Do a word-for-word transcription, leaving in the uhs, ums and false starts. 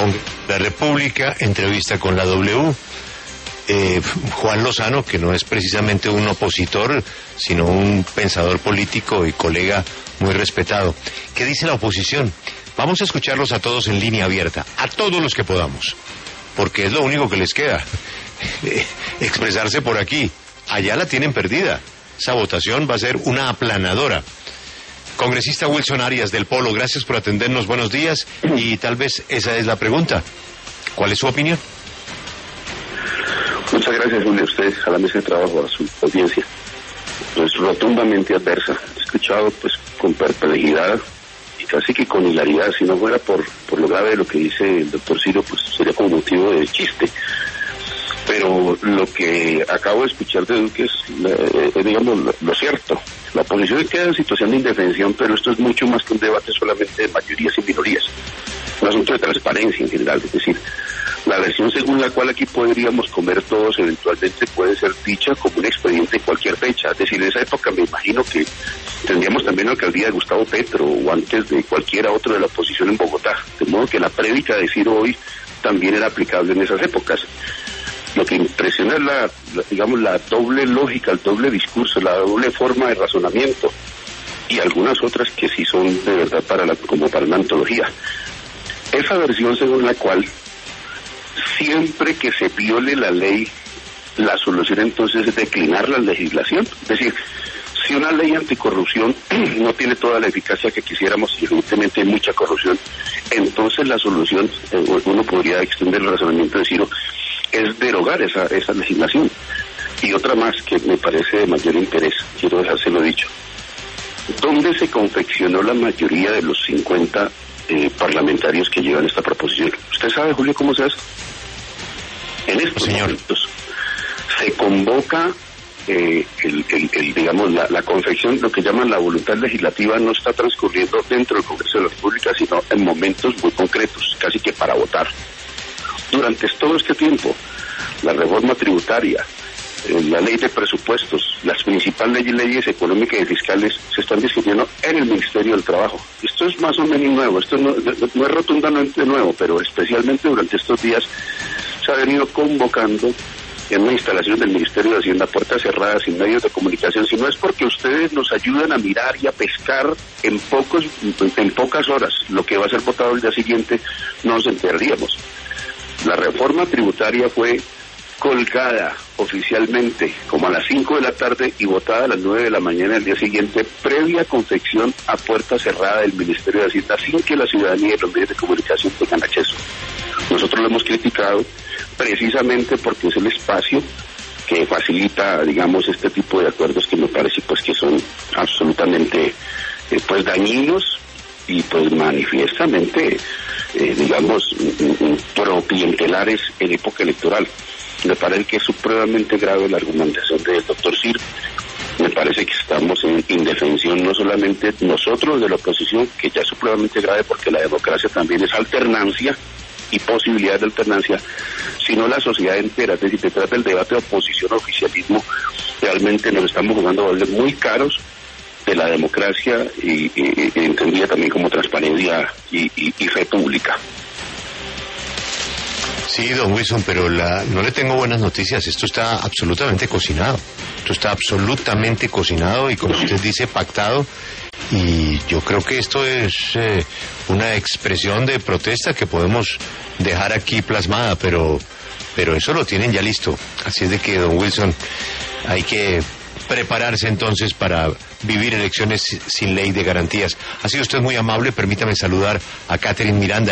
con la República, entrevista con la W. Eh, Juan Lozano, que no es precisamente un opositor, sino un pensador político y colega muy respetado. ¿Qué dice la oposición? Vamos a escucharlos a todos en línea abierta, a todos los que podamos, porque es lo único que les queda, eh, expresarse por aquí. Allá la tienen perdida. Esa votación va a ser una aplanadora. Congresista Wilson Arias del Polo, gracias por atendernos, buenos días, y tal vez esa es la pregunta. ¿Cuál es su opinión? Muchas gracias, Julio, a usted, a la mesa de trabajo, a su audiencia. Pues rotundamente adversa. He escuchado pues con perplejidad y casi que con hilaridad. Si no fuera por, por lo grave de lo que dice el doctor Ciro, pues sería como motivo de chiste. Pero lo que acabo de escuchar de Duque es, eh, digamos, lo, lo cierto. La oposición queda en situación de indefensión, pero esto es mucho más que un debate solamente de mayorías y minorías. Un asunto de transparencia en general, es decir, la versión según la cual aquí podríamos comer todos eventualmente puede ser dicha como un expediente de cualquier fecha. Es decir, en esa época me imagino que tendríamos también la alcaldía de Gustavo Petro o antes de cualquiera otro de la oposición en Bogotá. De modo que la prédica de Ciro hoy también era aplicable en esas épocas. Lo que impresiona es la, la, digamos, la doble lógica, el doble discurso, la doble forma de razonamiento y algunas otras que sí son de verdad para la, como para una antología. Esa versión según la cual siempre que se viole la ley, la solución entonces es declinar la legislación. Es decir, si una ley anticorrupción no tiene toda la eficacia que quisiéramos y evidentemente hay mucha corrupción, entonces la solución, eh, uno podría extender el razonamiento de Ciro, es derogar esa, esa legislación. Y otra más que me parece de mayor interés, quiero dejárselo dicho. ¿Dónde se confeccionó la mayoría de los cincuenta eh, parlamentarios que llevan esta proposición? ¿Usted sabe, Julio, cómo se hace? En estos Señor. momentos se convoca eh, el, el, el, digamos, la, la confección, lo que llaman la voluntad legislativa, no está transcurriendo dentro del Congreso de la República, sino en momentos muy concretos, casi que para votar. Durante todo este tiempo, la reforma tributaria, eh, la ley de presupuestos, las principales leyes económicas y fiscales se están discutiendo en el Ministerio del Trabajo. Esto es más o menos nuevo, esto no, no es rotundamente nuevo, pero especialmente durante estos días se ha venido convocando en una instalación del Ministerio de Hacienda, puertas cerradas, sin medios de comunicación, si no es porque ustedes nos ayudan a mirar y a pescar en pocos, en pocas horas lo que va a ser votado el día siguiente, no nos enteraríamos. La reforma tributaria fue colgada oficialmente como a las cinco de la tarde y votada a las nueve de la mañana del día siguiente, previa confección a puerta cerrada del Ministerio de Hacienda, sin que la ciudadanía y los medios de comunicación tengan acceso. Nosotros lo hemos criticado precisamente porque es el espacio que facilita, digamos, este tipo de acuerdos que me parece pues que son absolutamente eh, pues dañinos y pues manifiestamente eh, digamos pro-clientelares en época electoral. Me parece que es supremamente grave la argumentación del doctor Ciro. Me parece que estamos en indefensión no solamente nosotros de la oposición, que ya es supremamente grave porque la democracia también es alternancia y posibilidad de alternancia, sino la sociedad entera. Es decir, detrás del debate de oposición-oficialismo realmente nos estamos jugando valores muy caros de la democracia y, y, y entendida también como transparencia y, y, y fe pública. Sí, don Wilson, pero la, no le tengo buenas noticias. Esto está absolutamente cocinado. Esto está absolutamente cocinado y, como usted dice, pactado. Y yo creo que esto es eh, una expresión de protesta que podemos dejar aquí plasmada, pero, pero eso lo tienen ya listo. Así es de que, don Wilson, hay que prepararse entonces para vivir elecciones sin ley de garantías. Ha sido usted muy amable. Permítame saludar a Catherine Miranda.